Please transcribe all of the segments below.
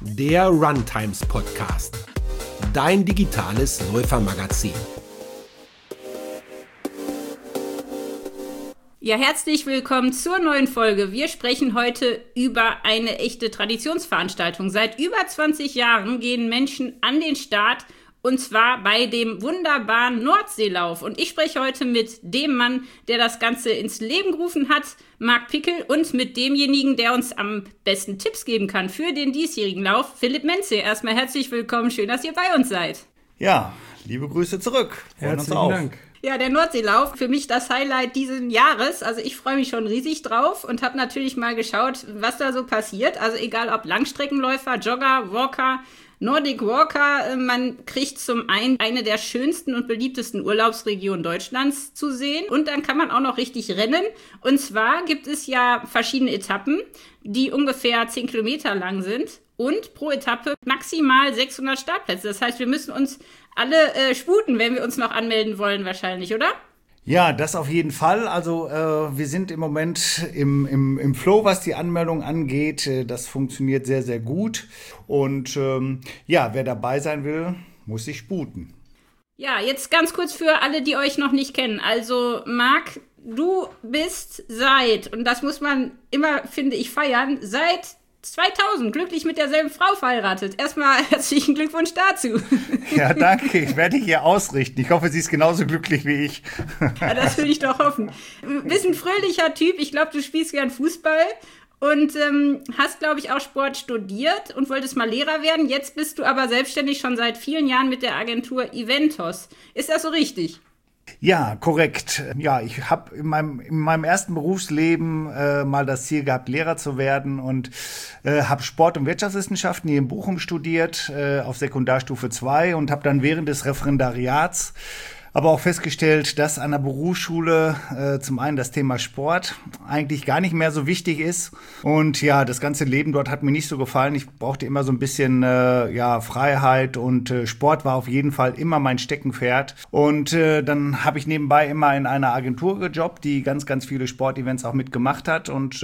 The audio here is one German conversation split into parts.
der Runtimes Podcast, dein digitales Läufermagazin. Ja, herzlich willkommen zur neuen Folge. Wir sprechen heute über eine echte Traditionsveranstaltung. Seit über 20 Jahren gehen Menschen an den Start, und zwar bei dem wunderbaren Nordseelauf. Und ich spreche heute mit dem Mann, der das Ganze ins Leben gerufen hat, Marc Pickel, und mit demjenigen, der uns am besten Tipps geben kann für den diesjährigen Lauf, Philipp Menze. Erstmal herzlich willkommen, schön, dass ihr bei uns seid. Ja, liebe Grüße zurück. Herzlichen Dank. Ja, der Nordseelauf, für mich das Highlight dieses Jahres. Also ich freue mich schon riesig drauf und habe natürlich mal geschaut, was da so passiert. Also egal ob Langstreckenläufer, Jogger, Walker, Nordic Walker, man kriegt zum einen eine der schönsten und beliebtesten Urlaubsregionen Deutschlands zu sehen. Und dann kann man auch noch richtig rennen. Und zwar gibt es ja verschiedene Etappen, die ungefähr 10 Kilometer lang sind. Und pro Etappe maximal 600 Startplätze. Das heißt, wir müssen uns alle sputen, wenn wir uns noch anmelden wollen wahrscheinlich, oder? Ja, das auf jeden Fall. Also wir sind im Moment im Flow, was die Anmeldung angeht. Das funktioniert sehr, sehr gut. Und wer dabei sein will, muss sich sputen. Ja, jetzt ganz kurz für alle, die euch noch nicht kennen. Also Marc, du bist und das muss man immer, finde ich, feiern, seit 2000 glücklich mit derselben Frau verheiratet. Erstmal herzlichen Glückwunsch dazu. Ja, danke. Ich werde hier ausrichten. Ich hoffe, sie ist genauso glücklich wie ich. Ja, das will ich doch hoffen. Du bist ein fröhlicher Typ. Ich glaube, du spielst gern Fußball und hast, glaube ich, auch Sport studiert und wolltest mal Lehrer werden. Jetzt bist du aber selbstständig schon seit vielen Jahren mit der Agentur Eventos. Ist das so richtig? Ja, korrekt. Ja, ich habe in meinem ersten Berufsleben mal das Ziel gehabt, Lehrer zu werden und habe Sport- und Wirtschaftswissenschaften hier in Bochum studiert, auf Sekundarstufe 2 und habe dann während des Referendariats aber auch festgestellt, dass an der Berufsschule zum einen das Thema Sport eigentlich gar nicht mehr so wichtig ist. Und ja, das ganze Leben dort hat mir nicht so gefallen. Ich brauchte immer so ein bisschen Freiheit und Sport war auf jeden Fall immer mein Steckenpferd. Und dann habe ich nebenbei immer in einer Agentur gejobbt, die ganz, ganz viele Sportevents auch mitgemacht hat. Und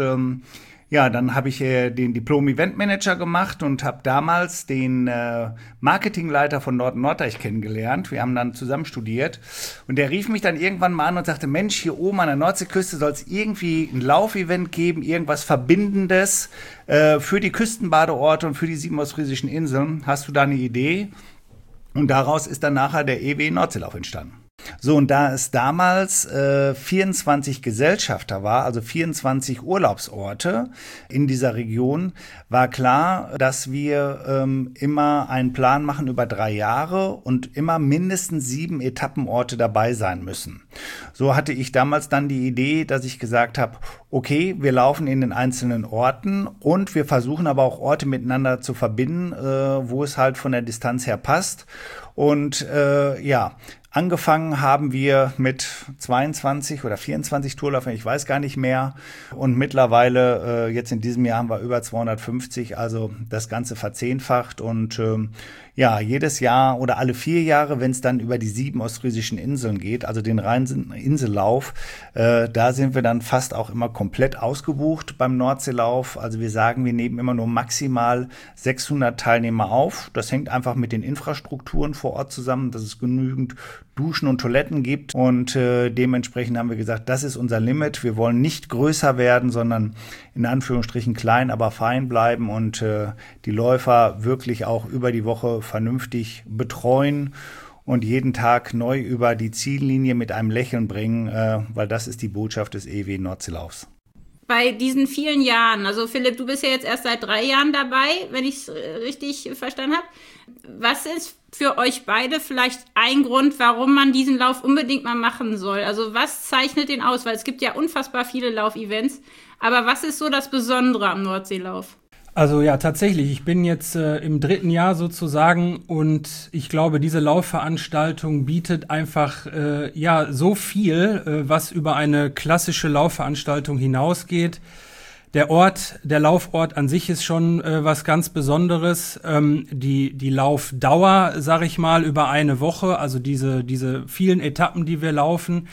dann habe ich den Diplom-Event-Manager gemacht und habe damals den Marketingleiter von Norddeich kennengelernt. Wir haben dann zusammen studiert und der rief mich dann irgendwann mal an und sagte, Mensch, hier oben an der Nordseeküste soll es irgendwie ein Laufevent geben, irgendwas Verbindendes für die Küstenbadeorte und für die 7 ostfriesischen Inseln. Hast du da eine Idee? Und daraus ist dann nachher der EW Nordseelauf entstanden. So, und da es damals 24 Gesellschafter war, also 24 Urlaubsorte in dieser Region, war klar, dass wir immer einen Plan machen über 3 Jahre und immer mindestens 7 Etappenorte dabei sein müssen. So hatte ich damals dann die Idee, dass ich gesagt habe, okay, wir laufen in den einzelnen Orten und wir versuchen aber auch Orte miteinander zu verbinden, wo es halt von der Distanz her passt. Und angefangen haben wir mit 22 oder 24 Tourläufern, ich weiß gar nicht mehr. Und mittlerweile, jetzt in diesem Jahr haben wir über 250, also das Ganze verzehnfacht. Und jedes Jahr oder alle 4 Jahre, wenn es dann über die 7 ostfriesischen Inseln geht, also den reinen Insellauf, da sind wir dann fast auch immer komplett ausgebucht beim Nordseelauf. Also wir sagen, wir nehmen immer nur maximal 600 Teilnehmer auf. Das hängt einfach mit den Infrastrukturen vor Ort zusammen, dass es genügend Duschen und Toiletten gibt. Und dementsprechend haben wir gesagt, das ist unser Limit. Wir wollen nicht größer werden, sondern in Anführungsstrichen klein, aber fein bleiben und die Läufer wirklich auch über die Woche vernünftig betreuen und jeden Tag neu über die Ziellinie mit einem Lächeln bringen, weil das ist die Botschaft des EW Nordseelaufs. Bei diesen vielen Jahren, also Philipp, du bist ja jetzt erst seit 3 Jahren dabei, wenn ich es richtig verstanden habe. Was ist für euch beide vielleicht ein Grund, warum man diesen Lauf unbedingt mal machen soll? Also was zeichnet den aus? Weil es gibt ja unfassbar viele Laufevents, aber was ist so das Besondere am Nordseelauf? Also ja, tatsächlich. Ich bin jetzt im 3. Jahr sozusagen und ich glaube, diese Laufveranstaltung bietet einfach so viel, was über eine klassische Laufveranstaltung hinausgeht. Der Laufort an sich ist schon was ganz Besonderes. Die Laufdauer, sag ich mal, über eine Woche, also diese vielen Etappen, die wir laufen,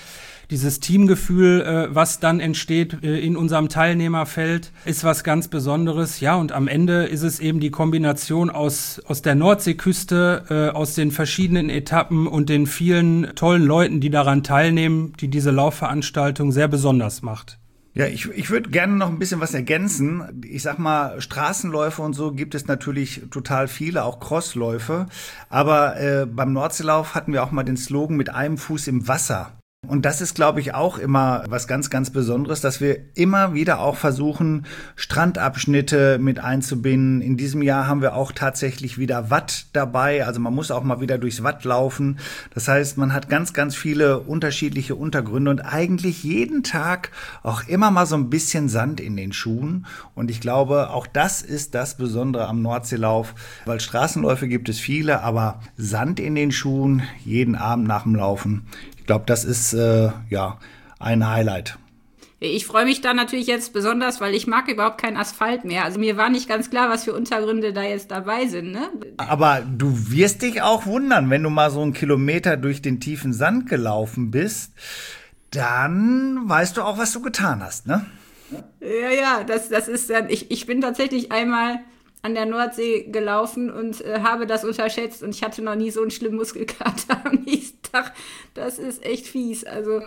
dieses Teamgefühl, was dann entsteht in unserem Teilnehmerfeld, ist was ganz Besonderes. Ja, und am Ende ist es eben die Kombination aus der Nordseeküste, aus den verschiedenen Etappen und den vielen tollen Leuten, die daran teilnehmen, die diese Laufveranstaltung sehr besonders macht. Ja, ich würde gerne noch ein bisschen was ergänzen. Ich sag mal, Straßenläufe und so gibt es natürlich total viele, auch Crossläufe. Aber beim Nordseelauf hatten wir auch mal den Slogan mit einem Fuß im Wasser. Und das ist, glaube ich, auch immer was ganz, ganz Besonderes, dass wir immer wieder auch versuchen, Strandabschnitte mit einzubinden. In diesem Jahr haben wir auch tatsächlich wieder Watt dabei. Also man muss auch mal wieder durchs Watt laufen. Das heißt, man hat ganz, ganz viele unterschiedliche Untergründe und eigentlich jeden Tag auch immer mal so ein bisschen Sand in den Schuhen. Und ich glaube, auch das ist das Besondere am Nordseelauf, weil Straßenläufe gibt es viele, aber Sand in den Schuhen jeden Abend nach dem Laufen. Ich glaube, das ist ein Highlight. Ich freue mich da natürlich jetzt besonders, weil ich mag überhaupt keinen Asphalt mehr. Also mir war nicht ganz klar, was für Untergründe da jetzt dabei sind, ne? Aber du wirst dich auch wundern, wenn du mal so einen Kilometer durch den tiefen Sand gelaufen bist, dann weißt du auch, was du getan hast, ne? Ja, das ist dann, ich bin tatsächlich einmal an der Nordsee gelaufen und habe das unterschätzt und ich hatte noch nie so einen schlimmen Muskelkater am nächsten Tag. Das ist echt fies. Also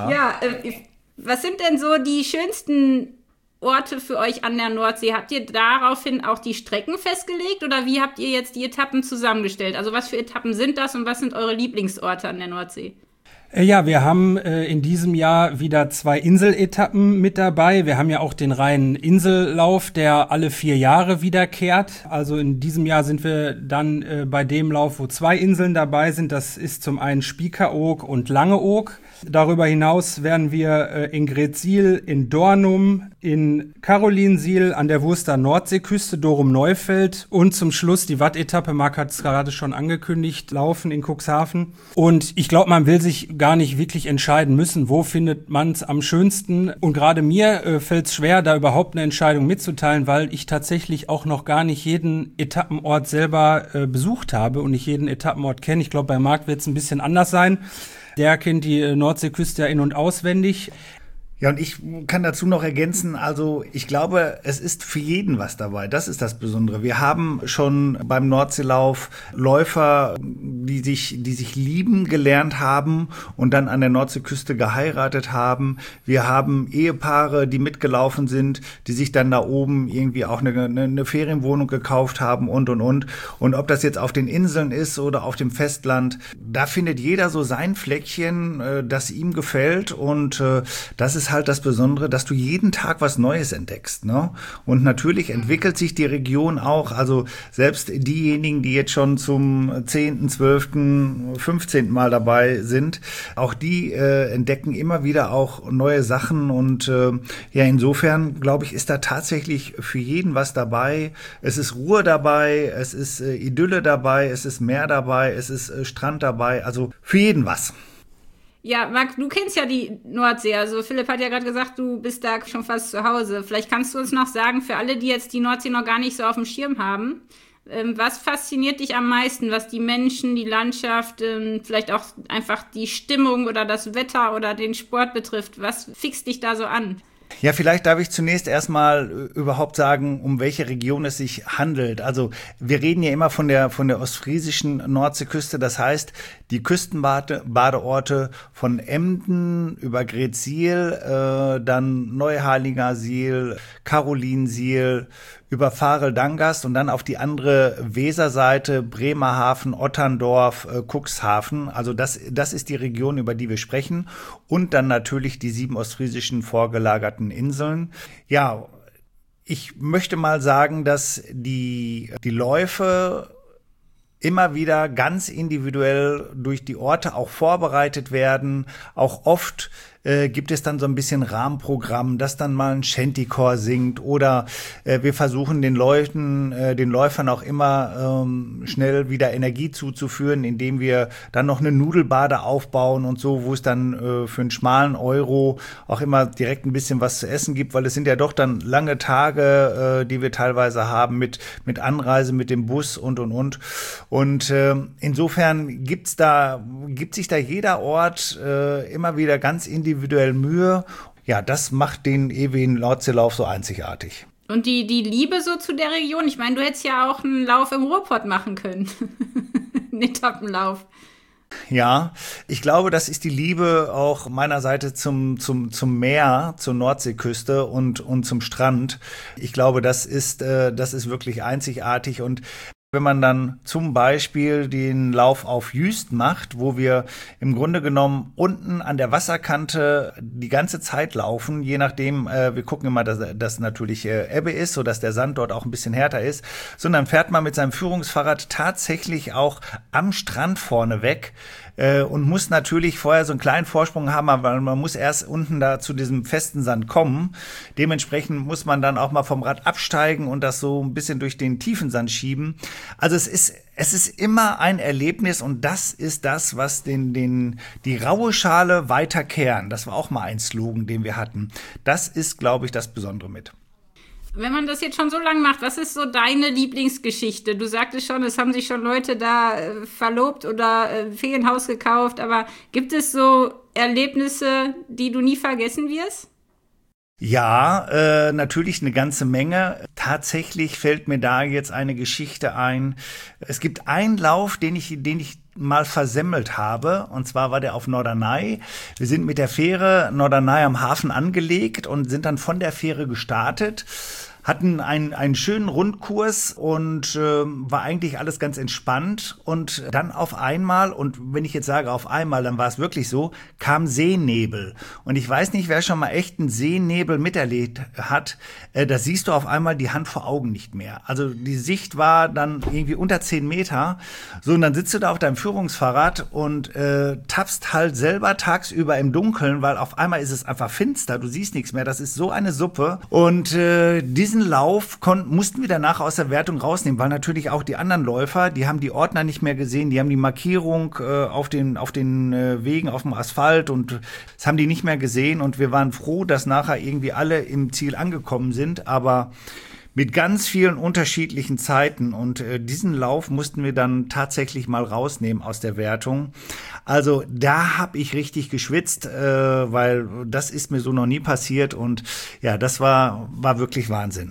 was sind denn so die schönsten Orte für euch an der Nordsee? Habt ihr daraufhin auch die Strecken festgelegt oder wie habt ihr jetzt die Etappen zusammengestellt? Also was für Etappen sind das und was sind eure Lieblingsorte an der Nordsee? Ja, wir haben in diesem Jahr wieder 2 Inseletappen mit dabei. Wir haben ja auch den reinen Insellauf, der alle 4 Jahre wiederkehrt. Also in diesem Jahr sind wir dann bei dem Lauf, wo 2 Inseln dabei sind. Das ist zum einen Spiekeroog und Langeoog. Darüber hinaus werden wir in Greetsiel, in Dornum, in Karolinsiel an der Wurster Nordseeküste, Dorum-Neufeld und zum Schluss die Watt-Etappe, Marc hat es gerade schon angekündigt, laufen in Cuxhaven. Und ich glaube, man will sich gar nicht wirklich entscheiden müssen, wo findet man es am schönsten. Und gerade mir fällt es schwer, da überhaupt eine Entscheidung mitzuteilen, weil ich tatsächlich auch noch gar nicht jeden Etappenort selber besucht habe und nicht jeden Etappenort kenne. Ich glaube, bei Marc wird es ein bisschen anders sein. Der kennt die Nordseeküste ja in- und auswendig. Ja, und ich kann dazu noch ergänzen, also ich glaube, es ist für jeden was dabei. Das ist das Besondere. Wir haben schon beim Nordseelauf Läufer, die sich lieben gelernt haben und dann an der Nordseeküste geheiratet haben. Wir haben Ehepaare, die mitgelaufen sind, die sich dann da oben irgendwie auch eine Ferienwohnung gekauft haben und. Und ob das jetzt auf den Inseln ist oder auf dem Festland, da findet jeder so sein Fleckchen, das ihm gefällt und das ist halt das Besondere, dass du jeden Tag was Neues entdeckst, ne? Und natürlich entwickelt sich die Region auch, also selbst diejenigen, die jetzt schon zum 10., 12., 15. Mal dabei sind, auch die entdecken immer wieder auch neue Sachen und insofern, glaube ich, ist da tatsächlich für jeden was dabei. Es ist Ruhe dabei, es ist Idylle dabei, es ist Meer dabei, es ist Strand dabei, also für jeden was. Ja, Marc, du kennst ja die Nordsee. Also Philipp hat ja gerade gesagt, du bist da schon fast zu Hause. Vielleicht kannst du uns noch sagen, für alle, die jetzt die Nordsee noch gar nicht so auf dem Schirm haben, was fasziniert dich am meisten, was die Menschen, die Landschaft, vielleicht auch einfach die Stimmung oder das Wetter oder den Sport betrifft? Was fixt dich da so an? Ja, vielleicht darf ich zunächst erstmal überhaupt sagen, um welche Region es sich handelt. Also wir reden ja immer von der ostfriesischen Nordseeküste. Das heißt, die Küstenbadeorte von Emden über Greetsiel, dann Neuharlingersiel, Karolinsiel, über Farel-Dangast und dann auf die andere Weserseite Bremerhaven, Otterndorf, Cuxhaven. Also das ist die Region, über die wir sprechen. Und dann natürlich die 7 ostfriesischen vorgelagerten Inseln. Ja, ich möchte mal sagen, dass die Läufe immer wieder ganz individuell durch die Orte auch vorbereitet werden, auch oft gibt es dann so ein bisschen Rahmenprogramm, dass dann mal ein Shantychor singt oder wir versuchen den Läufern auch immer schnell wieder Energie zuzuführen, indem wir dann noch eine Nudelbade aufbauen und so, wo es dann für einen schmalen Euro auch immer direkt ein bisschen was zu essen gibt, weil es sind ja doch dann lange Tage, die wir teilweise haben mit Anreise, mit dem Bus und. Und insofern gibt sich da jeder Ort immer wieder ganz individuell Mühe. Ja, das macht den ewigen Nordseelauf so einzigartig. Und die Liebe so zu der Region, ich meine, du hättest ja auch einen Lauf im Ruhrpott machen können. Einen Etappenlauf. Ja, ich glaube, das ist die Liebe auch meiner Seite zum Meer, zur Nordseeküste und zum Strand. Ich glaube, das ist wirklich einzigartig. Und wenn man dann zum Beispiel den Lauf auf Jüst macht, wo wir im Grunde genommen unten an der Wasserkante die ganze Zeit laufen, je nachdem, wir gucken immer, dass natürlich Ebbe ist, sodass der Sand dort auch ein bisschen härter ist, sondern fährt man mit seinem Führungsfahrrad tatsächlich auch am Strand vorne weg und muss natürlich vorher so einen kleinen Vorsprung haben, weil man muss erst unten da zu diesem festen Sand kommen. Dementsprechend muss man dann auch mal vom Rad absteigen und das so ein bisschen durch den tiefen Sand schieben. Also es ist immer ein Erlebnis und das ist das, was die raue Schale weiterkehren. Das war auch mal ein Slogan, den wir hatten. Das ist, glaube ich, das Besondere mit. Wenn man das jetzt schon so lange macht, was ist so deine Lieblingsgeschichte? Du sagtest schon, es haben sich schon Leute da verlobt oder Ferienhaus gekauft, aber gibt es so Erlebnisse, die du nie vergessen wirst? Ja, natürlich eine ganze Menge. Tatsächlich fällt mir da jetzt eine Geschichte ein. Es gibt einen Lauf, den ich mal versemmelt habe, und zwar war der auf Norderney. Wir sind mit der Fähre Norderney am Hafen angelegt und sind dann von der Fähre gestartet, hatten einen schönen Rundkurs und war eigentlich alles ganz entspannt. Und dann auf einmal, und wenn ich jetzt sage auf einmal, dann war es wirklich so, kam Seenebel. Und ich weiß nicht, wer schon mal echten Seenebel miterlebt hat, da siehst du auf einmal die Hand vor Augen nicht mehr. Also die Sicht war dann irgendwie unter 10 Meter. So, und dann sitzt du da auf deinem Führungsfahrrad und tappst halt selber tagsüber im Dunkeln, weil auf einmal ist es einfach finster, du siehst nichts mehr. Das ist so eine Suppe. Und diesen Lauf mussten wir danach aus der Wertung rausnehmen, weil natürlich auch die anderen Läufer, die haben die Ordner nicht mehr gesehen, die haben die Markierung auf den Wegen, auf dem Asphalt und das haben die nicht mehr gesehen und wir waren froh, dass nachher irgendwie alle im Ziel angekommen sind, aber mit ganz vielen unterschiedlichen Zeiten und diesen Lauf mussten wir dann tatsächlich mal rausnehmen aus der Wertung. Also da habe ich richtig geschwitzt, weil das ist mir so noch nie passiert und ja, das war wirklich Wahnsinn.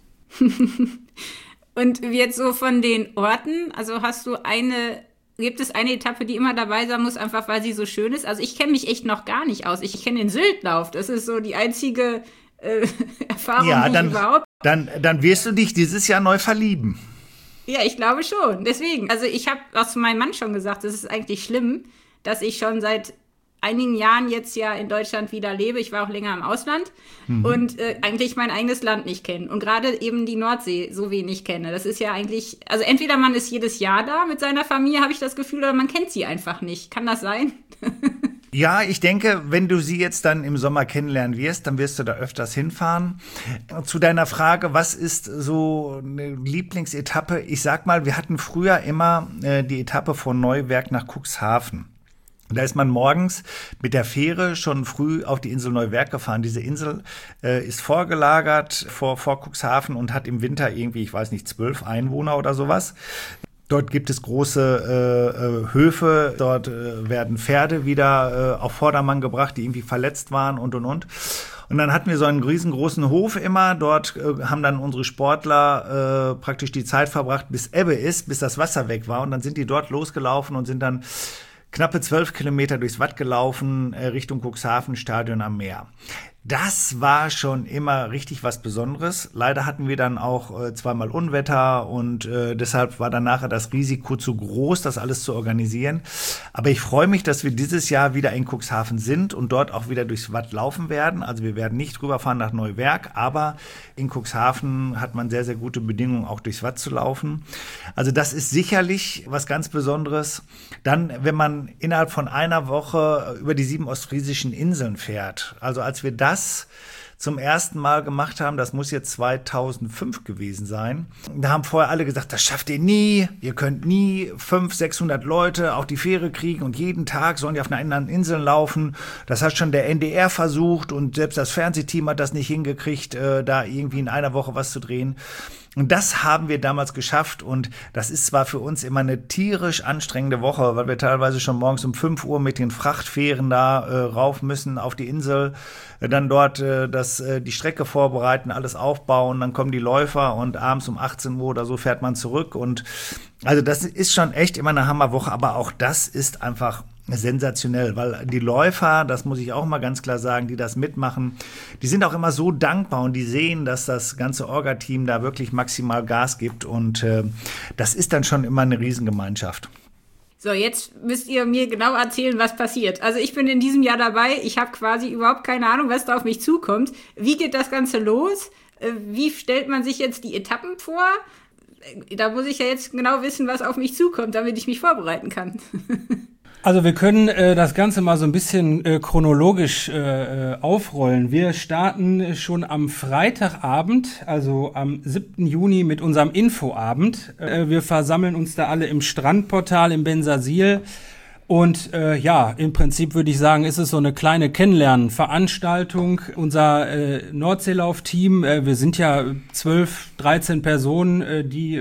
Und jetzt so von den Orten, also gibt es eine Etappe, die immer dabei sein muss, einfach weil sie so schön ist? Also ich kenne mich echt noch gar nicht aus. Ich kenne den Syltlauf, das ist so die einzige Erfahrung, ja, die ich überhaupt. Dann wirst du dich dieses Jahr neu verlieben. Ja, ich glaube schon. Deswegen, also ich habe auch zu meinem Mann schon gesagt, es ist eigentlich schlimm, dass ich schon seit einigen Jahren jetzt ja in Deutschland wieder lebe. Ich war auch länger im Ausland und eigentlich mein eigenes Land nicht kenne. Und gerade eben die Nordsee so wenig kenne. Das ist ja eigentlich, also entweder man ist jedes Jahr da mit seiner Familie, habe ich das Gefühl, oder man kennt sie einfach nicht. Kann das sein? Ja, ich denke, wenn du sie jetzt dann im Sommer kennenlernen wirst, dann wirst du da öfters hinfahren. Zu deiner Frage, was ist so eine Lieblingsetappe? Ich sag mal, wir hatten früher immer die Etappe von Neuwerk nach Cuxhaven. Da ist man morgens mit der Fähre schon früh auf die Insel Neuwerk gefahren. Diese Insel ist vorgelagert vor Cuxhaven und hat im Winter irgendwie, ich weiß nicht, 12 Einwohner oder sowas. Dort gibt es große Höfe, dort werden Pferde wieder auf Vordermann gebracht, die irgendwie verletzt waren und. Und dann hatten wir so einen riesengroßen Hof immer. Dort haben dann unsere Sportler praktisch die Zeit verbracht, bis Ebbe ist, bis das Wasser weg war. Und dann sind die dort losgelaufen und sind dann knappe 12 Kilometer durchs Watt gelaufen, Richtung Cuxhaven, Stadion am Meer. Das war schon immer richtig was Besonderes. Leider hatten wir dann auch zweimal Unwetter und deshalb war dann nachher das Risiko zu groß, das alles zu organisieren. Aber ich freue mich, dass wir dieses Jahr wieder in Cuxhaven sind und dort auch wieder durchs Watt laufen werden. Also wir werden nicht rüberfahren nach Neuwerk, aber in Cuxhaven hat man sehr, sehr gute Bedingungen, auch durchs Watt zu laufen. Also das ist sicherlich was ganz Besonderes. Dann, wenn man innerhalb von einer Woche über die 7 ostfriesischen Inseln fährt, also als wir das zum ersten Mal gemacht haben, das muss jetzt 2005 gewesen sein. Da haben vorher alle gesagt, das schafft ihr nie, ihr könnt nie 500, 600 Leute auf die Fähre kriegen und jeden Tag sollen die auf einer anderen Insel laufen. Das hat schon der NDR versucht und selbst das Fernsehteam hat das nicht hingekriegt, da irgendwie in einer Woche was zu drehen. Und das haben wir damals geschafft und das ist zwar für uns immer eine tierisch anstrengende Woche, weil wir teilweise schon morgens um 5 Uhr mit den Frachtfähren da rauf müssen auf die Insel, dann dort die Strecke vorbereiten, alles aufbauen, dann kommen die Läufer und abends um 18 Uhr oder so fährt man zurück und also das ist schon echt immer eine Hammerwoche, aber auch das ist einfach sensationell, weil die Läufer, das muss ich auch mal ganz klar sagen, die das mitmachen, die sind auch immer so dankbar und die sehen, dass das ganze Orga-Team da wirklich maximal Gas gibt und das ist dann schon immer eine Riesengemeinschaft. So, jetzt müsst ihr mir genau erzählen, was passiert. Also ich bin in diesem Jahr dabei, ich habe quasi überhaupt keine Ahnung, was da auf mich zukommt. Wie geht das Ganze los? Wie stellt man sich jetzt die Etappen vor? Da muss ich ja jetzt genau wissen, was auf mich zukommt, damit ich mich vorbereiten kann. Also wir können das Ganze mal so ein bisschen chronologisch aufrollen. Wir starten schon am Freitagabend, also am 7. Juni mit unserem Infoabend. Wir versammeln uns da alle im Strandportal im Bensersiel. Und im Prinzip würde ich sagen, ist es so eine kleine Kennenlernen-Veranstaltung. Unser Nordseelauf-Team, wir sind ja 12, 13 Personen, die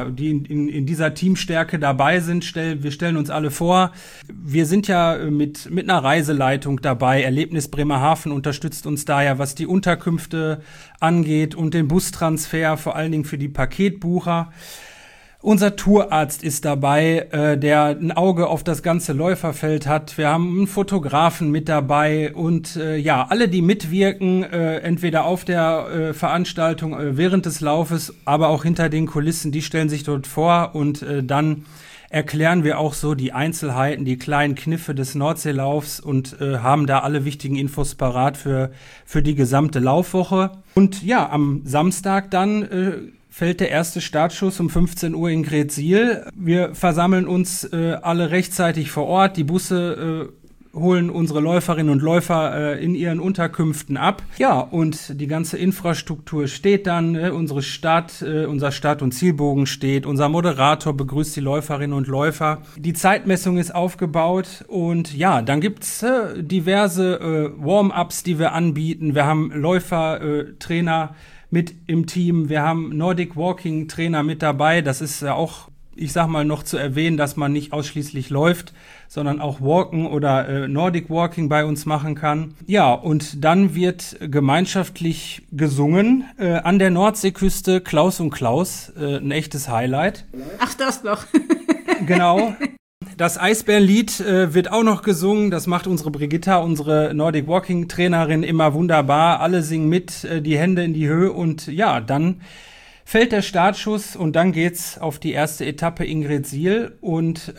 in dieser Teamstärke dabei sind. Wir stellen uns alle vor. Wir sind ja mit einer Reiseleitung dabei. Erlebnis Bremerhaven unterstützt uns da ja, was die Unterkünfte angeht und den Bustransfer, vor allen Dingen für die Paketbucher. Unser Tourarzt ist dabei, der ein Auge auf das ganze Läuferfeld hat. Wir haben einen Fotografen mit dabei und alle, die mitwirken, entweder auf der Veranstaltung während des Laufes, aber auch hinter den Kulissen, die stellen sich dort vor und dann erklären wir auch so die Einzelheiten, die kleinen Kniffe des Nordseelaufs und haben da alle wichtigen Infos parat für die gesamte Laufwoche. Und ja, am Samstag dann fällt der erste Startschuss um 15 Uhr in Greetsiel. Wir versammeln uns alle rechtzeitig vor Ort. Die Busse holen unsere Läuferinnen und Läufer in ihren Unterkünften ab. Ja, und die ganze Infrastruktur steht dann. Unser Start- und Zielbogen steht. Unser Moderator begrüßt die Läuferinnen und Läufer. Die Zeitmessung ist aufgebaut. Und ja, dann gibt's diverse Warm-ups, die wir anbieten. Wir haben Läufer, Trainer mit im Team. Wir haben Nordic Walking Trainer mit dabei. Das ist ja auch, ich sag mal, noch zu erwähnen, dass man nicht ausschließlich läuft, sondern auch Walken oder Nordic Walking bei uns machen kann. Ja, und dann wird gemeinschaftlich gesungen an der Nordseeküste, Klaus und Klaus, ein echtes Highlight. Ach, das noch. Genau. Das Eisbärenlied wird auch noch gesungen. Das macht unsere Brigitta, unsere Nordic Walking Trainerin, immer wunderbar. Alle singen mit, die Hände in die Höhe und ja, dann fällt der Startschuss und dann geht's auf die erste Etappe in Greetsiel und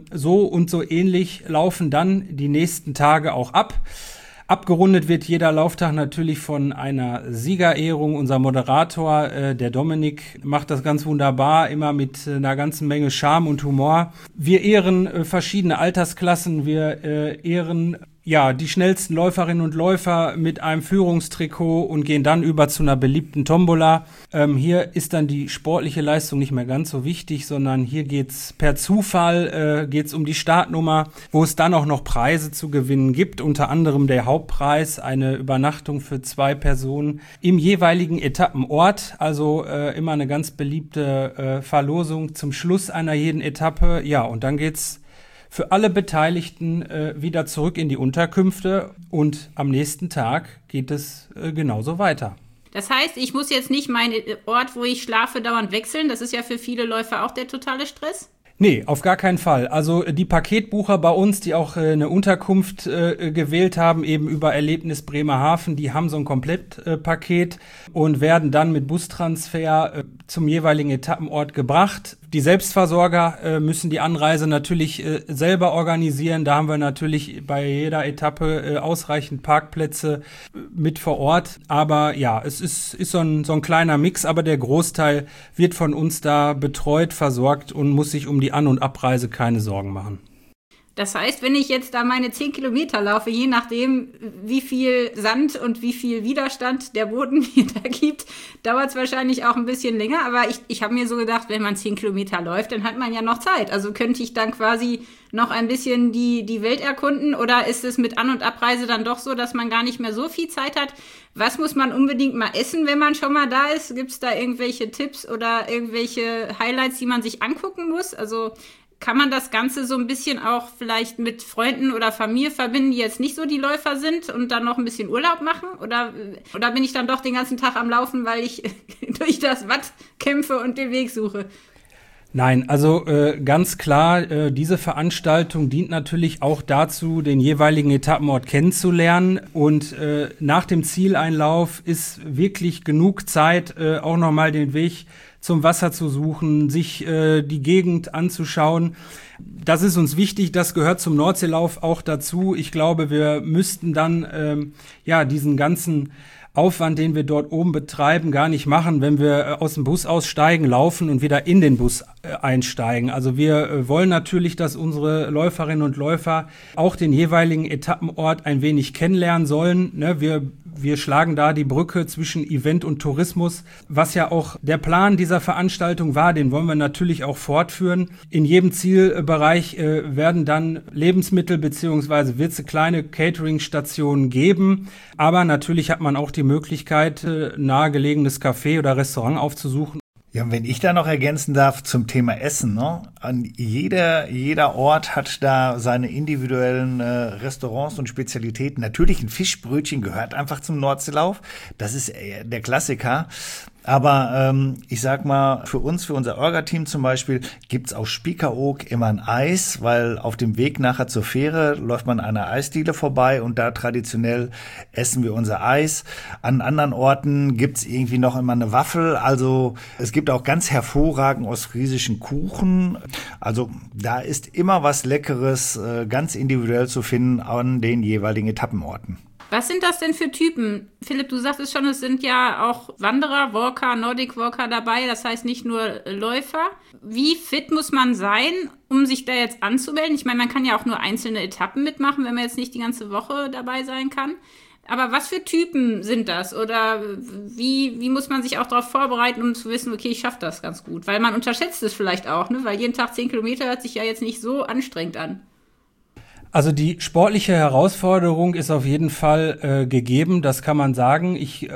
so ähnlich laufen dann die nächsten Tage auch ab. Abgerundet wird jeder Lauftag natürlich von einer Siegerehrung. Unser Moderator, der Dominik, macht das ganz wunderbar, immer mit einer ganzen Menge Charme und Humor. Wir ehren verschiedene Altersklassen, wir ehren die schnellsten Läuferinnen und Läufer mit einem Führungstrikot und gehen dann über zu einer beliebten Tombola. Hier ist dann die sportliche Leistung nicht mehr ganz so wichtig, sondern hier geht's per Zufall geht's um die Startnummer, wo es dann auch noch Preise zu gewinnen gibt. Unter anderem der Hauptpreis, eine Übernachtung für 2 Personen im jeweiligen Etappenort. Also immer eine ganz beliebte Verlosung zum Schluss einer jeden Etappe. Ja, und dann geht's für alle Beteiligten wieder zurück in die Unterkünfte und am nächsten Tag geht es genauso weiter. Das heißt, ich muss jetzt nicht meinen Ort, wo ich schlafe, dauernd wechseln. Das ist ja für viele Läufer auch der totale Stress. Nee, auf gar keinen Fall. Also die Paketbucher bei uns, die auch eine Unterkunft gewählt haben, eben über Erlebnis Bremerhaven, die haben so ein Komplettpaket und werden dann mit Bustransfer zum jeweiligen Etappenort gebracht. Die Selbstversorger müssen die Anreise natürlich selber organisieren. Da haben wir natürlich bei jeder Etappe ausreichend Parkplätze mit vor Ort. Aber ja, es ist so ein kleiner Mix, aber der Großteil wird von uns da betreut, versorgt und muss sich um die An- und Abreise keine Sorgen machen. Das heißt, wenn ich jetzt da meine 10 Kilometer laufe, je nachdem, wie viel Sand und wie viel Widerstand der Boden mir da gibt, dauert es wahrscheinlich auch ein bisschen länger. Aber ich habe mir so gedacht, wenn man 10 Kilometer läuft, dann hat man ja noch Zeit. Also könnte ich dann quasi noch ein bisschen die Welt erkunden? Oder ist es mit An- und Abreise dann doch so, dass man gar nicht mehr so viel Zeit hat? Was muss man unbedingt mal essen, wenn man schon mal da ist? Gibt es da irgendwelche Tipps oder irgendwelche Highlights, die man sich angucken muss? Also kann man das Ganze so ein bisschen auch vielleicht mit Freunden oder Familie verbinden, die jetzt nicht so die Läufer sind und dann noch ein bisschen Urlaub machen? Oder bin ich dann doch den ganzen Tag am Laufen, weil ich durch das Watt kämpfe und den Weg suche? Nein, also ganz klar, diese Veranstaltung dient natürlich auch dazu, den jeweiligen Etappenort kennenzulernen. Und nach dem Zieleinlauf ist wirklich genug Zeit, auch nochmal den Weg zum Wasser zu suchen, sich die Gegend anzuschauen. Das ist uns wichtig, das gehört zum Nordseelauf auch dazu. Ich glaube, wir müssten dann diesen ganzen Aufwand, den wir dort oben betreiben, gar nicht machen, wenn wir aus dem Bus aussteigen, laufen und wieder in den Bus einsteigen. Also wir wollen natürlich, dass unsere Läuferinnen und Läufer auch den jeweiligen Etappenort ein wenig kennenlernen sollen. Ne? Wir schlagen da die Brücke zwischen Event und Tourismus, was ja auch der Plan dieser Veranstaltung war, den wollen wir natürlich auch fortführen. In jedem Zielbereich werden dann Lebensmittel bzw. wird es kleine Catering-Stationen geben, aber natürlich hat man auch die Möglichkeit, nahegelegenes Café oder Restaurant aufzusuchen. Ja, und wenn ich da noch ergänzen darf zum Thema Essen, ne? Jeder Ort hat da seine individuellen Restaurants und Spezialitäten. Natürlich ein Fischbrötchen gehört einfach zum Nordseelauf. Das ist der Klassiker. Aber ich sag mal, für unser Orga-Team zum Beispiel, gibt's auf Spiekeroog immer ein Eis, weil auf dem Weg nachher zur Fähre läuft man an einer Eisdiele vorbei und da traditionell essen wir unser Eis. An anderen Orten gibt's irgendwie noch immer eine Waffel. Also es gibt auch ganz hervorragend ostfriesischen Kuchen. Also da ist immer was Leckeres, ganz individuell zu finden an den jeweiligen Etappenorten. Was sind das denn für Typen? Philipp, du sagtest schon, es sind ja auch Wanderer, Walker, Nordic Walker dabei, das heißt nicht nur Läufer. Wie fit muss man sein, um sich da jetzt anzumelden? Ich meine, man kann ja auch nur einzelne Etappen mitmachen, wenn man jetzt nicht die ganze Woche dabei sein kann. Aber was für Typen sind das? Oder wie muss man sich auch darauf vorbereiten, um zu wissen, okay, ich schaffe das ganz gut? Weil man unterschätzt es vielleicht auch, ne? Weil jeden Tag 10 Kilometer hört sich ja jetzt nicht so anstrengend an. Also die sportliche Herausforderung ist auf jeden Fall gegeben, das kann man sagen. Ich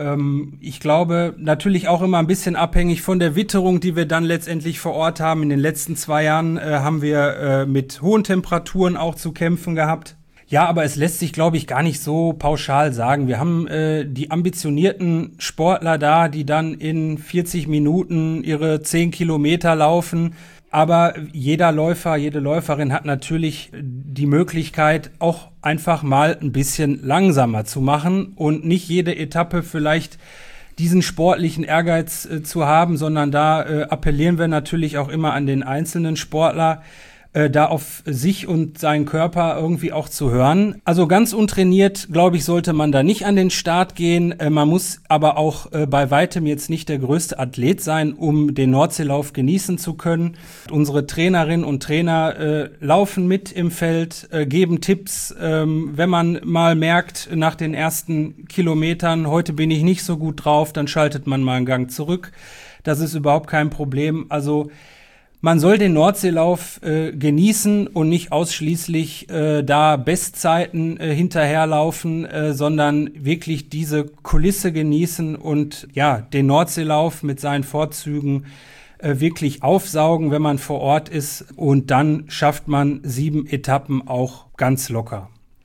glaube, natürlich auch immer ein bisschen abhängig von der Witterung, die wir dann letztendlich vor Ort haben. In den letzten 2 Jahren haben wir mit hohen Temperaturen auch zu kämpfen gehabt. Ja, aber es lässt sich, glaube ich, gar nicht so pauschal sagen. Wir haben die ambitionierten Sportler da, die dann in 40 Minuten ihre 10 Kilometer laufen. Aber jeder Läufer, jede Läuferin hat natürlich die Möglichkeit, auch einfach mal ein bisschen langsamer zu machen und nicht jede Etappe vielleicht diesen sportlichen Ehrgeiz zu haben, sondern da appellieren wir natürlich auch immer an den einzelnen Sportler, da auf sich und seinen Körper irgendwie auch zu hören. Also ganz untrainiert, glaube ich, sollte man da nicht an den Start gehen. Man muss aber auch bei weitem jetzt nicht der größte Athlet sein, um den Nordseelauf genießen zu können. Unsere Trainerinnen und Trainer laufen mit im Feld, geben Tipps, wenn man mal merkt, nach den ersten Kilometern, heute bin ich nicht so gut drauf, dann schaltet man mal einen Gang zurück. Das ist überhaupt kein Problem. Also man soll den Nordseelauf genießen und nicht ausschließlich da Bestzeiten hinterherlaufen, sondern wirklich diese Kulisse genießen und ja, den Nordseelauf mit seinen Vorzügen wirklich aufsaugen, wenn man vor Ort ist. Und dann schafft man 7 Etappen auch ganz locker.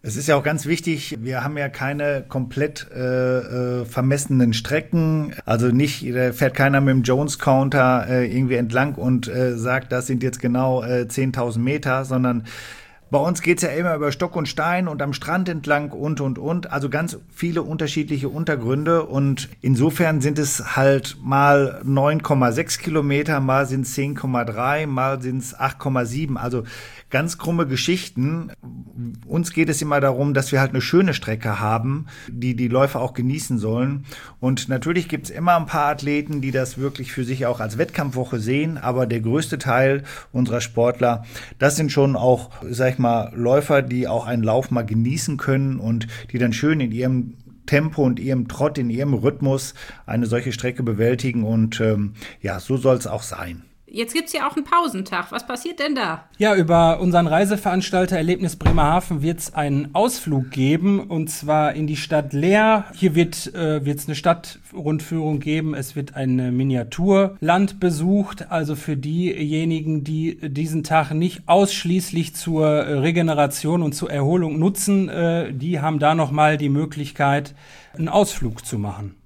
Es ist ja auch ganz wichtig, wir haben ja keine komplett vermessenen Strecken. Also nicht, da fährt keiner mit dem Jones-Counter irgendwie entlang und sagt, das sind jetzt genau 10.000 Meter, sondern bei uns geht's ja immer über Stock und Stein und am Strand entlang und. Also ganz viele unterschiedliche Untergründe. Und insofern sind es halt mal 9,6 Kilometer, mal sind es 10,3, mal sind es 8,7. Also ganz krumme Geschichten. Uns geht es immer darum, dass wir halt eine schöne Strecke haben, die die Läufer auch genießen sollen. Und natürlich gibt's immer ein paar Athleten, die das wirklich für sich auch als Wettkampfwoche sehen. Aber der größte Teil unserer Sportler, das sind schon auch, sag ich mal, Läufer, die auch einen Lauf mal genießen können und die dann schön in ihrem Tempo und ihrem Trott, in ihrem Rhythmus eine solche Strecke bewältigen. Und ja, so soll es auch sein. Jetzt gibt's ja auch einen Pausentag. Was passiert denn da? Ja, über unseren Reiseveranstalter Erlebnis Bremerhaven wird es einen Ausflug geben, und zwar in die Stadt Leer. Hier wird es eine Stadtrundführung geben. Es wird ein Miniaturland besucht. Also für diejenigen, die diesen Tag nicht ausschließlich zur Regeneration und zur Erholung nutzen, die haben da nochmal die Möglichkeit, einen Ausflug zu machen.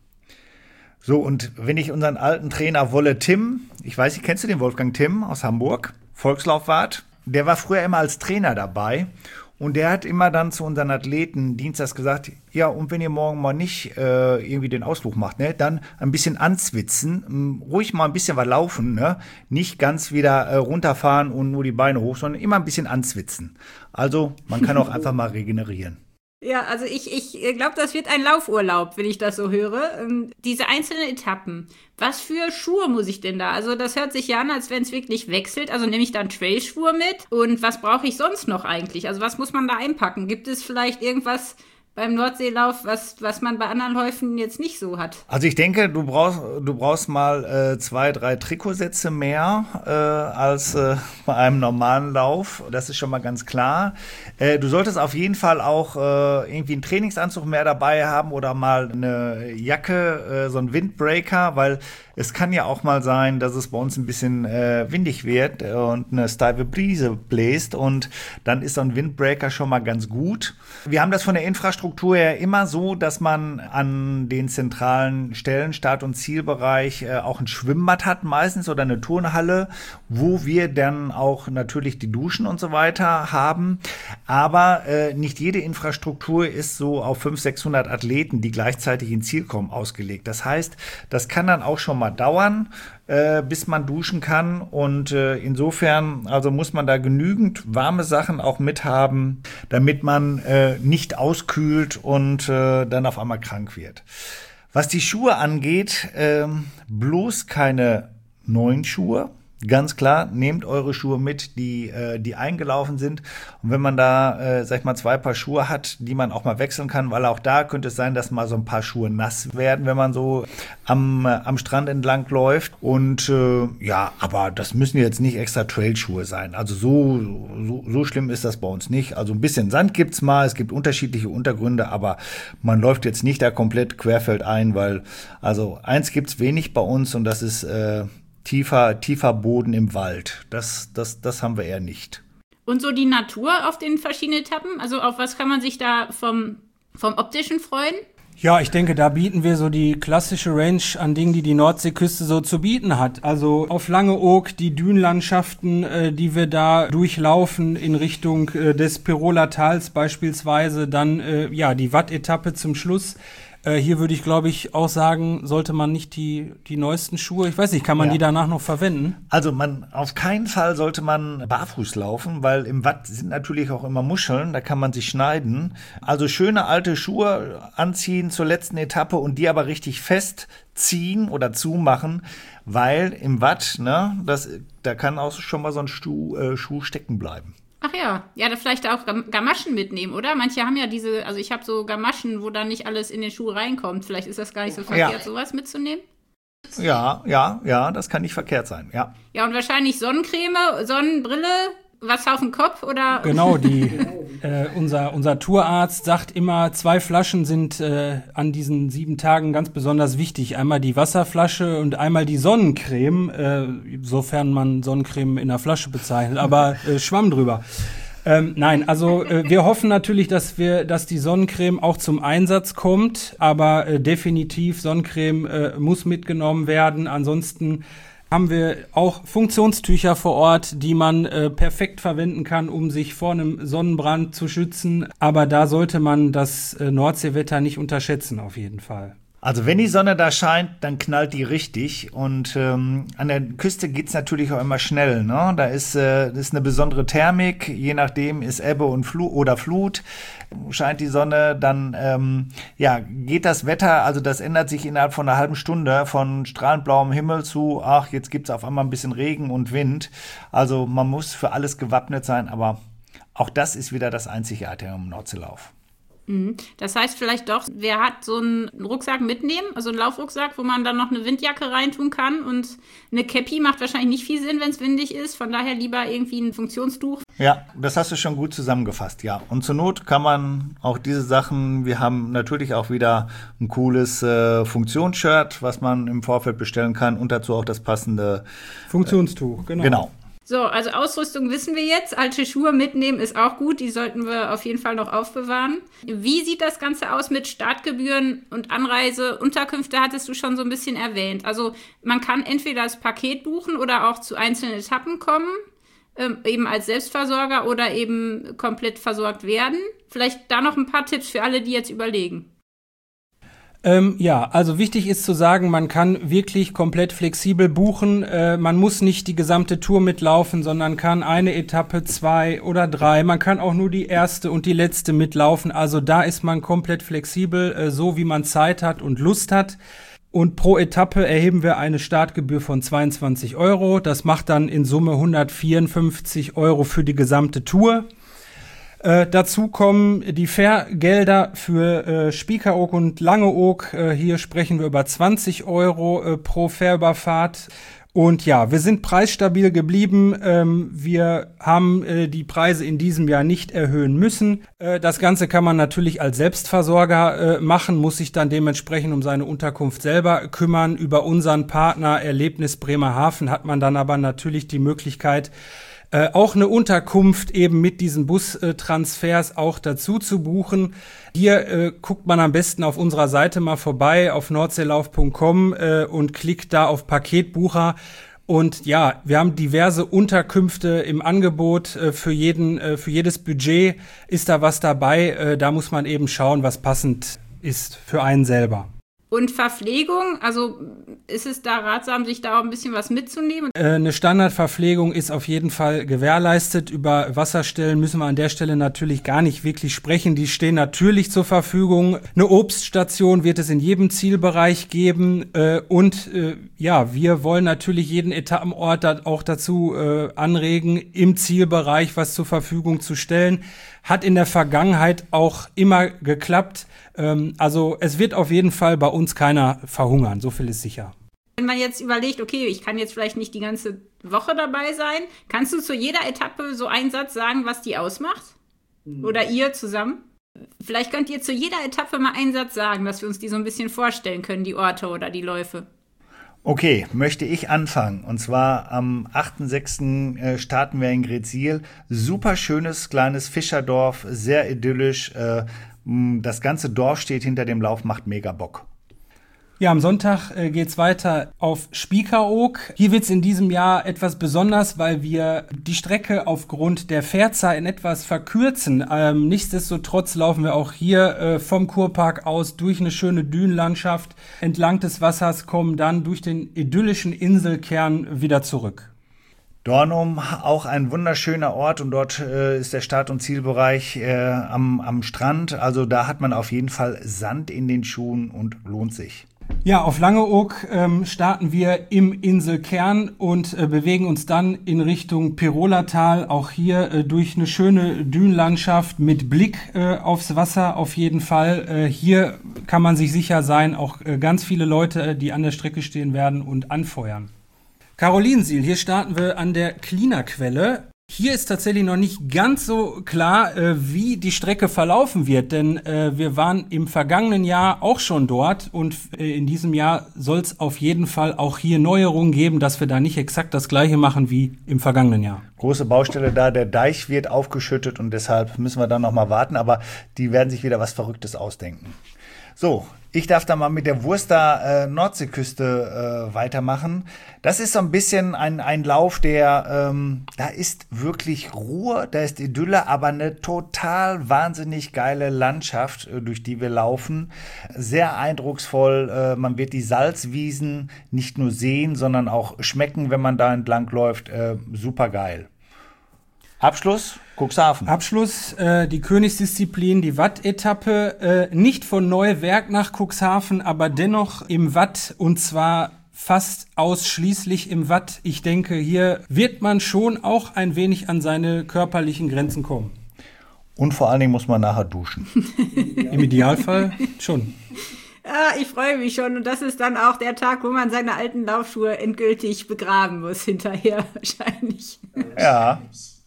So, und wenn ich unseren alten Trainer Wolle Timm, ich weiß nicht, kennst du den Wolfgang Timm aus Hamburg, Volkslaufwart? Der war früher immer als Trainer dabei und der hat immer dann zu unseren Athleten dienstags gesagt, ja, und wenn ihr morgen mal nicht irgendwie den Ausflug macht, ne, dann ein bisschen anzwitzen, ruhig mal ein bisschen was laufen, ne, nicht ganz wieder runterfahren und nur die Beine hoch, sondern immer ein bisschen anzwitzen. Also man kann auch einfach mal regenerieren. Ja, also ich glaube, das wird ein Laufurlaub, wenn ich das so höre. Diese einzelnen Etappen. Was für Schuhe muss ich denn da? Also das hört sich ja an, als wenn es wirklich wechselt. Also nehme ich dann Trailschuhe mit? Und was brauche ich sonst noch eigentlich? Also was muss man da einpacken? Gibt es vielleicht irgendwas beim Nordseelauf, was man bei anderen Läufen jetzt nicht so hat? Also ich denke, du brauchst mal 2, 3 Trikotsätze mehr als bei einem normalen Lauf. Das ist schon mal ganz klar. Du solltest auf jeden Fall auch irgendwie einen Trainingsanzug mehr dabei haben oder mal eine Jacke, so einen Windbreaker, weil es kann ja auch mal sein, dass es bei uns ein bisschen windig wird und eine steife Brise bläst, und dann ist so ein Windbreaker schon mal ganz gut. Wir haben das von der Infrastruktur her immer so, dass man an den zentralen Stellen, Start- und Zielbereich, auch ein Schwimmbad hat meistens oder eine Turnhalle, wo wir dann auch natürlich die Duschen und so weiter haben. Aber nicht jede Infrastruktur ist so auf 500, 600 Athleten, die gleichzeitig ins Ziel kommen, ausgelegt. Das heißt, das kann dann auch schon mal dauern, bis man duschen kann, und insofern also muss man da genügend warme Sachen auch mithaben, damit man nicht auskühlt und dann auf einmal krank wird. Was die Schuhe angeht, bloß keine neuen Schuhe. Ganz klar, nehmt eure Schuhe mit, die eingelaufen sind. Und wenn man da, sag ich mal, 2 Paar Schuhe hat, die man auch mal wechseln kann, weil auch da könnte es sein, dass mal so ein paar Schuhe nass werden, wenn man so am Strand entlang läuft. Und ja, aber das müssen jetzt nicht extra Trailschuhe sein. Also so schlimm ist das bei uns nicht. Also ein bisschen Sand gibt's mal, es gibt unterschiedliche Untergründe, aber man läuft jetzt nicht da komplett querfeldein, weil also eins gibt's wenig bei uns, und das ist tiefer Boden im Wald. Das haben wir eher nicht. Und so die Natur auf den verschiedenen Etappen? Also auf was kann man sich da vom Optischen freuen? Ja, ich denke, da bieten wir so die klassische Range an Dingen, die die Nordseeküste so zu bieten hat. Also auf Langeoog die Dünenlandschaften, die wir da durchlaufen in Richtung des Piroler Tals beispielsweise. Dann ja die Watt-Etappe zum Schluss. Hier würde ich, glaube ich, auch sagen, sollte man nicht die neuesten Schuhe, ich weiß nicht, kann man die danach noch verwenden? Also auf keinen Fall sollte man barfuß laufen, weil im Watt sind natürlich auch immer Muscheln, da kann man sich schneiden. Also schöne alte Schuhe anziehen zur letzten Etappe und die aber richtig festziehen oder zumachen, weil im Watt, ne, da kann auch schon mal so ein Schuh stecken bleiben. Ach ja, da vielleicht auch Gamaschen mitnehmen, oder? Manche haben ja also ich habe so Gamaschen, wo dann nicht alles in den Schuh reinkommt. Vielleicht ist das gar nicht so verkehrt, sowas mitzunehmen? Ja, das kann nicht verkehrt sein, ja. Ja, und wahrscheinlich Sonnencreme, Sonnenbrille, was auf dem Kopf, oder? Genau, unser Tourarzt sagt immer, 2 Flaschen sind an diesen 7 Tagen ganz besonders wichtig. Einmal die Wasserflasche und einmal die Sonnencreme, sofern man Sonnencreme in der Flasche bezeichnet, aber Schwamm drüber. Nein, also wir hoffen natürlich, dass die Sonnencreme auch zum Einsatz kommt, aber definitiv Sonnencreme muss mitgenommen werden. Ansonsten haben wir auch Funktionstücher vor Ort, die man perfekt verwenden kann, um sich vor einem Sonnenbrand zu schützen. Aber da sollte man das Nordseewetter nicht unterschätzen, auf jeden Fall. Also wenn die Sonne da scheint, dann knallt die richtig und an der Küste geht's natürlich auch immer schnell, ne? Da ist eine besondere Thermik, je nachdem ist Ebbe und Flut. Scheint die Sonne, dann geht das Wetter, also das ändert sich innerhalb von einer halben Stunde von strahlend blauem Himmel zu, ach, jetzt gibt's auf einmal ein bisschen Regen und Wind. Also man muss für alles gewappnet sein, aber auch das ist wieder das Einzigartige im Nordseelauf. Das heißt vielleicht doch, wer hat so einen Rucksack mitnehmen, also einen Laufrucksack, wo man dann noch eine Windjacke reintun kann, und eine Cappy macht wahrscheinlich nicht viel Sinn, wenn es windig ist, von daher lieber irgendwie ein Funktionstuch. Ja, das hast du schon gut zusammengefasst, ja. Und zur Not kann man auch diese Sachen, wir haben natürlich auch wieder ein cooles Funktionsshirt, was man im Vorfeld bestellen kann und dazu auch das passende Funktionstuch, Genau. So, also Ausrüstung wissen wir jetzt. Alte Schuhe mitnehmen ist auch gut. Die sollten wir auf jeden Fall noch aufbewahren. Wie sieht das Ganze aus mit Startgebühren und Anreise? Unterkünfte hattest du schon so ein bisschen erwähnt. Also man kann entweder das Paket buchen oder auch zu einzelnen Etappen kommen, eben als Selbstversorger oder eben komplett versorgt werden. Vielleicht da noch ein paar Tipps für alle, die jetzt überlegen. Also wichtig ist zu sagen, man kann wirklich komplett flexibel buchen. Man muss nicht die gesamte Tour mitlaufen, sondern kann eine Etappe, 2 oder 3. Man kann auch nur die erste und die letzte mitlaufen. Also da ist man komplett flexibel, so wie man Zeit hat und Lust hat. Und pro Etappe erheben wir eine Startgebühr von 22 €. Das macht dann in Summe 154 € für die gesamte Tour. Dazu kommen die Fährgelder für Spiekeroog und Langeoog. Hier sprechen wir über 20 € pro Fährüberfahrt. Und ja, wir sind preisstabil geblieben. Wir haben die Preise in diesem Jahr nicht erhöhen müssen. Das Ganze kann man natürlich als Selbstversorger machen, muss sich dann dementsprechend um seine Unterkunft selber kümmern. Über unseren Partner Erlebnis Bremerhaven hat man dann aber natürlich die Möglichkeit, auch eine Unterkunft eben mit diesen Bustransfers auch dazu zu buchen. Hier guckt man am besten auf unserer Seite mal vorbei, auf nordseelauf.com und klickt da auf Paketbucher. Und ja, wir haben diverse Unterkünfte im Angebot. Für jedes Budget ist da was dabei. Da muss man eben schauen, was passend ist für einen selber. Und Verpflegung, also ist es da ratsam, sich da auch ein bisschen was mitzunehmen? Eine Standardverpflegung ist auf jeden Fall gewährleistet. Über Wasserstellen müssen wir an der Stelle natürlich gar nicht wirklich sprechen. Die stehen natürlich zur Verfügung. Eine Obststation wird es in jedem Zielbereich geben. Wir wollen natürlich jeden Etappenort auch dazu anregen, im Zielbereich was zur Verfügung zu stellen. Hat in der Vergangenheit auch immer geklappt. Also es wird auf jeden Fall bei uns keiner verhungern, so viel ist sicher. Wenn man jetzt überlegt, okay, ich kann jetzt vielleicht nicht die ganze Woche dabei sein, kannst du zu jeder Etappe so einen Satz sagen, was die ausmacht? Oder ihr zusammen? Vielleicht könnt ihr zu jeder Etappe mal einen Satz sagen, dass wir uns die so ein bisschen vorstellen können, die Orte oder die Läufe. Okay, möchte ich anfangen. Und zwar am 8.6. starten wir in Greetsiel. Super schönes kleines Fischerdorf, sehr idyllisch. Das ganze Dorf steht hinter dem Lauf, macht mega Bock. Ja, am Sonntag geht's weiter auf Spiekeroog. Hier wird's in diesem Jahr etwas besonders, weil wir die Strecke aufgrund der Fährzeiten etwas verkürzen. Nichtsdestotrotz laufen wir auch hier vom Kurpark aus durch eine schöne Dünenlandschaft entlang des Wassers, kommen dann durch den idyllischen Inselkern wieder zurück. Dornum, auch ein wunderschöner Ort, und dort ist der Start- und Zielbereich am Strand. Also da hat man auf jeden Fall Sand in den Schuhen und lohnt sich. Ja, auf Langeoog starten wir im Inselkern und bewegen uns dann in Richtung Pirolertal. Auch hier durch eine schöne Dünenlandschaft mit Blick aufs Wasser auf jeden Fall. Hier kann man sich sicher sein, auch ganz viele Leute, die an der Strecke stehen werden und anfeuern. Carolinensiel, hier starten wir an der Cleaner-Quelle. Hier ist tatsächlich noch nicht ganz so klar, wie die Strecke verlaufen wird, denn wir waren im vergangenen Jahr auch schon dort und in diesem Jahr soll es auf jeden Fall auch hier Neuerungen geben, dass wir da nicht exakt das Gleiche machen wie im vergangenen Jahr. Große Baustelle da, der Deich wird aufgeschüttet und deshalb müssen wir dann noch mal warten, aber die werden sich wieder was Verrücktes ausdenken. So, ich darf da mal mit der Wurster Nordseeküste weitermachen. Das ist so ein bisschen ein Lauf, der, da ist wirklich Ruhe, da ist Idylle, aber eine total wahnsinnig geile Landschaft, durch die wir laufen. Sehr eindrucksvoll, man wird die Salzwiesen nicht nur sehen, sondern auch schmecken, wenn man da entlang läuft. Super geil. Abschluss, Cuxhaven. Abschluss, die Königsdisziplin, die Watt-Etappe, nicht von Neuwerk nach Cuxhaven, aber dennoch im Watt und zwar fast ausschließlich im Watt. Ich denke, hier wird man schon auch ein wenig an seine körperlichen Grenzen kommen. Und vor allen Dingen muss man nachher duschen. Im Idealfall schon. Ja, ich freue mich schon. Und das ist dann auch der Tag, wo man seine alten Laufschuhe endgültig begraben muss hinterher wahrscheinlich. Ja.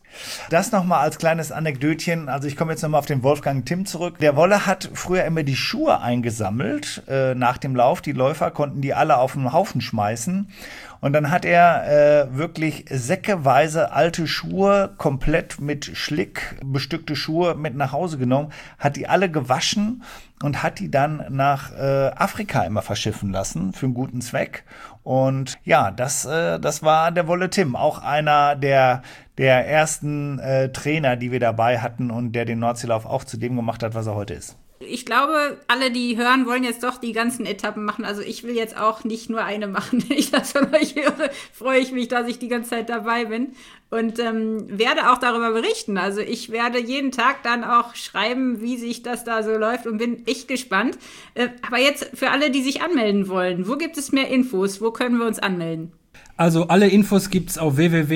Das nochmal als kleines Anekdötchen. Also ich komme jetzt nochmal auf den Wolfgang Timm zurück. Der Wolle hat früher immer die Schuhe eingesammelt nach dem Lauf. Die Läufer konnten die alle auf einen Haufen schmeißen. Und dann hat er wirklich säckeweise alte Schuhe, komplett mit Schlick bestückte Schuhe mit nach Hause genommen, hat die alle gewaschen und hat die dann nach Afrika immer verschiffen lassen für einen guten Zweck. Und ja, das war der Wolle Timm, auch einer der ersten Trainer, die wir dabei hatten und der den Nordseelauf auch zu dem gemacht hat, was er heute ist. Ich glaube, alle, die hören, wollen jetzt doch die ganzen Etappen machen. Also ich will jetzt auch nicht nur eine machen. Wenn ich das von euch höre, freue ich mich, dass ich die ganze Zeit dabei bin und werde auch darüber berichten. Also ich werde jeden Tag dann auch schreiben, wie sich das da so läuft und bin echt gespannt. Aber jetzt für alle, die sich anmelden wollen, wo gibt es mehr Infos? Wo können wir uns anmelden? Also alle Infos gibt's auf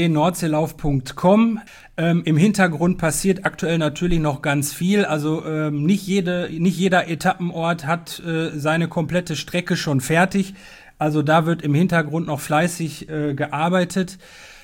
www.nordseelauf.com. Im Hintergrund passiert aktuell natürlich noch ganz viel. Also nicht jeder Etappenort hat seine komplette Strecke schon fertig. Also da wird im Hintergrund noch fleißig gearbeitet.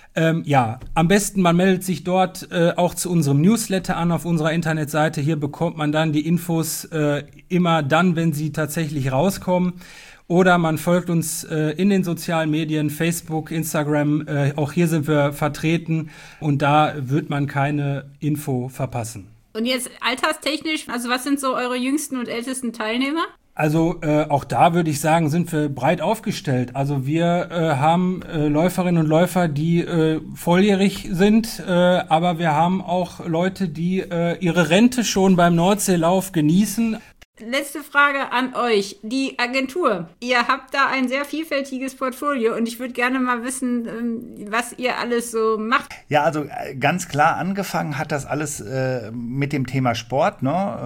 Ja, am besten man meldet sich dort auch zu unserem Newsletter an auf unserer Internetseite. Hier bekommt man dann die Infos immer dann, wenn sie tatsächlich rauskommen. Oder man folgt uns in den sozialen Medien, Facebook, Instagram. Auch hier sind wir vertreten und da wird man keine Info verpassen. Und jetzt alterstechnisch, also was sind so eure jüngsten und ältesten Teilnehmer? Also auch da würde ich sagen, sind wir breit aufgestellt. Also wir haben Läuferinnen und Läufer, die volljährig sind, aber wir haben auch Leute, die ihre Rente schon beim Nordseelauf genießen. Letzte Frage an euch. Die Agentur. Ihr habt da ein sehr vielfältiges Portfolio und ich würde gerne mal wissen, was ihr alles so macht. Ja, also ganz klar angefangen hat das alles mit dem Thema Sport.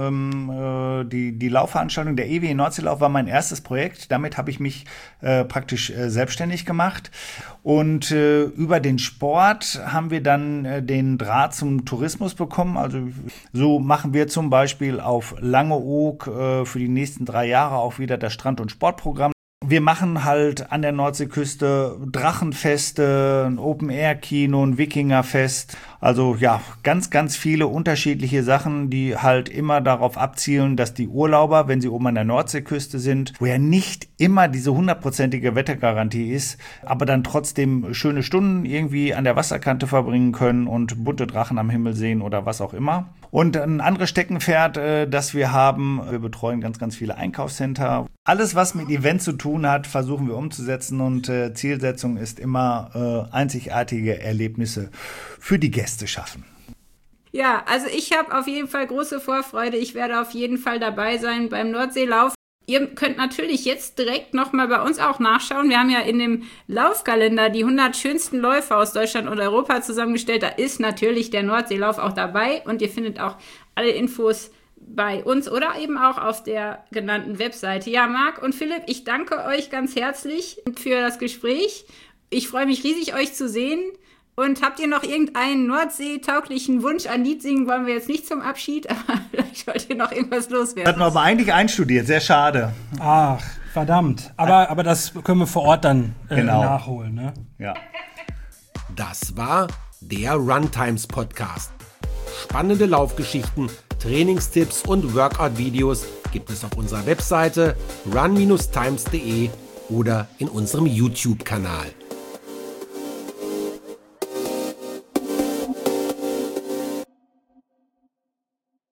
Ne? Die Laufveranstaltung, der ewige Nordseelauf war mein erstes Projekt. Damit habe ich mich praktisch selbstständig gemacht. Und über den Sport haben wir dann den Draht zum Tourismus bekommen. Also so machen wir zum Beispiel auf Langeoog für die nächsten 3 Jahre auch wieder das Strand- und Sportprogramm. Wir machen halt an der Nordseeküste Drachenfeste, ein Open-Air-Kino, ein Wikingerfest. Also ja, ganz, ganz viele unterschiedliche Sachen, die halt immer darauf abzielen, dass die Urlauber, wenn sie oben an der Nordseeküste sind, wo ja nicht immer diese 100%ige Wettergarantie ist, aber dann trotzdem schöne Stunden irgendwie an der Wasserkante verbringen können und bunte Drachen am Himmel sehen oder was auch immer. Und ein anderes Steckenpferd, das wir haben, wir betreuen ganz, ganz viele Einkaufscenter. Alles, was mit Events zu tun hat, versuchen wir umzusetzen und Zielsetzung ist immer einzigartige Erlebnisse für die Gäste schaffen. Ja, also ich habe auf jeden Fall große Vorfreude. Ich werde auf jeden Fall dabei sein beim Nordseelauf. Ihr könnt natürlich jetzt direkt nochmal bei uns auch nachschauen. Wir haben ja in dem Laufkalender die 100 schönsten Läufer aus Deutschland und Europa zusammengestellt. Da ist natürlich der Nordseelauf auch dabei und ihr findet auch alle Infos bei uns oder eben auch auf der genannten Webseite. Ja, Marc und Philipp, ich danke euch ganz herzlich für das Gespräch. Ich freue mich riesig, euch zu sehen. Und habt ihr noch irgendeinen Nordsee-tauglichen Wunsch? Ein Lied singen wollen wir jetzt nicht zum Abschied, aber vielleicht wollt ihr noch irgendwas loswerden. Hatten wir aber eigentlich einstudiert, sehr schade. Ach, verdammt. Aber das können wir vor Ort dann nachholen. Ne? Ja. Das war der Runtimes Podcast. Spannende Laufgeschichten, Trainingstipps und Workout-Videos gibt es auf unserer Webseite run-times.de oder in unserem YouTube-Kanal.